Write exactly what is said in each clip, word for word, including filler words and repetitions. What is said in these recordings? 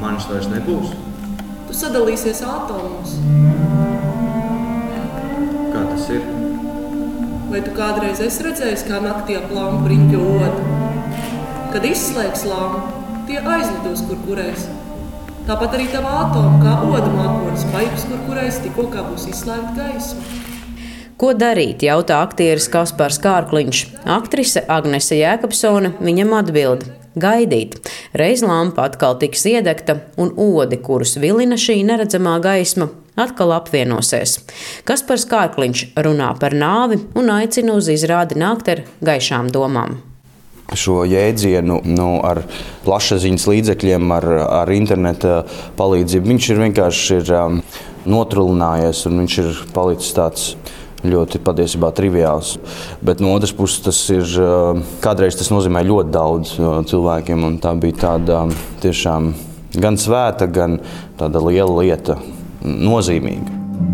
manis vairs nebūs. Tu sadalīsies atomos. Kā tas ir? Vai tu kādreiz esi redzējis, kā naktī ap lampu riņķo oda? Kad izslēgs lampu, tie aizlidos, kur kurēs. Tāpat arī tava atoma, kā oda mākonis, paips, kur kurēs tikko kā būs izslēgta gaisma. Ko darīt, jautā aktieris Kaspars Kārkliņš. Aktrise Agnese Jēkabsone viņam atbild – gaidīt. Reiz lampa atkal tiks iedegta un odi, kurus vilina šī neredzamā gaisma, atkal apvienosies. Kaspars Kārkliņš runā par nāvi un aicina uz izrādi nākt ar gaišām domām. Šo jēdzienu nu, ar plašsaziņas līdzekļiem, ar, ar interneta palīdzību, viņš ir vienkārši ir, um, notrulinājies un viņš ir palicis tāds ļoti patiesībā triviāls. Bet no otras puses tas ir, kādreiz tas nozīmē ļoti daudz cilvēkiem, un tā bija tāda tiešām gan svēta, gan tāda liela lieta, nozīmīga.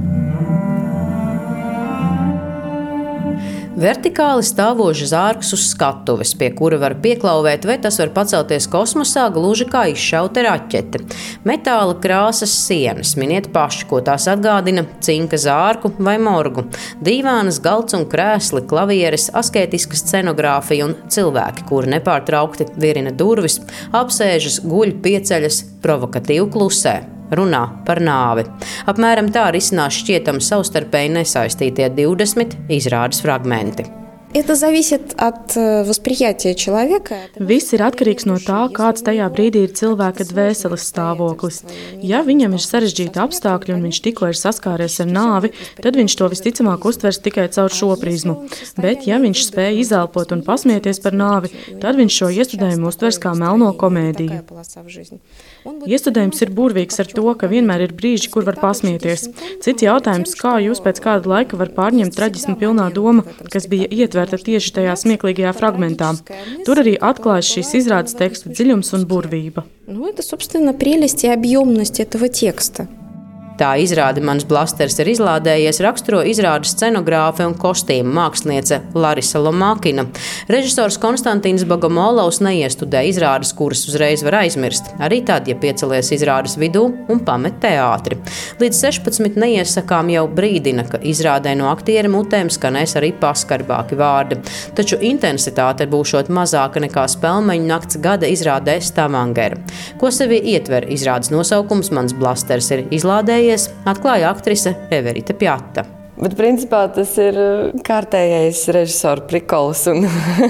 Vertikāli stāvošs zārks uz skatuves, pie kura var pieklauvēt, vai tas var pacelties kosmosā gluži kā izšauta raķete. Metāla krāsas sienas, miniet paši, ko tās atgādina, cinka zārku vai morgu. Dīvānas, galds un krēsli, klavieres, askētiska scenogrāfija un cilvēki, kuri nepārtraukti virina durvis, apsēžas, guļ, pieceļas, provokatīvi klusē. Runā par nāvi. Apmēram tā risinās šķietami savstarpēji nesaistītie divdesmit izrādes fragmenti. Это зависит от восприятия человека. Viss ir atkarīgs no tā, kāds tajā brīdī ir cilvēka dvēseles stāvoklis. Ja viņam ir sarežģīti apstākļi un viņš tikko ir saskāries ar nāvi, tad viņš to visticamāk uztvers tikai caur šo prizmu. Bet, ja viņš spēj izelpot un pasmieties par nāvi, tad viņš šo iestudējumu uztvers kā melno komēdiju. Iestudējums ir burvīgs ar to, ka vienmēr ir brīži, kur var pasmieties. Cits jautājums, kā jūs pēc kāda laika var pārņemt traģismu pilnā doma, kas bija ietverta tieši tajā smieklīgajā fragmentā. Tur arī atklājas šīs izrādes teksta dziļums un burvība. Nu, это, собственно, прелесть и объемность этого текста. Tā izrāde Mans blasters ir izlādējies raksturo izrādes scenogrāfe un kostīmu māksliniece Larisa Lomakina. Režisors Konstantīns Bogomolovs neiestudē izrādes, kuras uzreiz var aizmirst, arī tad, ja piecelies izrādes vidū un pamet teātri. Līdz sešpadsmit neiesakām jau brīdina, ka izrādē no aktiera mutēm skanēs arī paskarbāki vārdi. Taču intensitāte būšot mazāka nekā Spēlmeņu nakts gada izrādē Stavanger. Ko sevi ietver izrādes nosaukums Mans blasters ir izlādējies, atklāja aktrise Everita Pjata. Bet principā tas ir kārtējais režisora prikols un,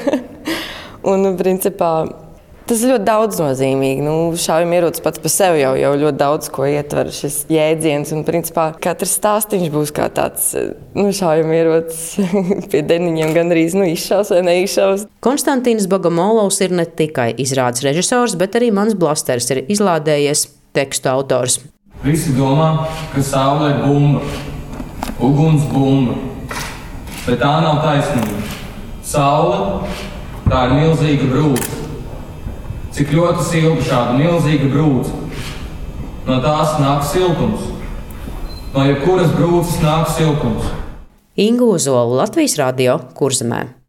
un principā tas ir ļoti daudznozīmīgi. Nu, šaujamierocis pats par sevi jau, jau ļoti daudz ko ietver šis jēdziens un principā katrs stāstiņš būs kā tāds nu, šaujamierocis pie deniņiem gandrīz nu, izšaus vai neizšaus. Konstantīns Bogomolovs ir ne tikai izrādes režisors, bet arī Mans blasters ir izlādējies tekstu autors. Visi domā, ka saule ir bumba, uguns bumba, bet tā nav taisnība. Saule, tā ir milzīga brūce. Cik ļoti silta šāda milzīga brūce. No tās nāk siltums. No jebkuras brūces nāk siltums. Inga Ozola, Latvijas radio, Kurzemē.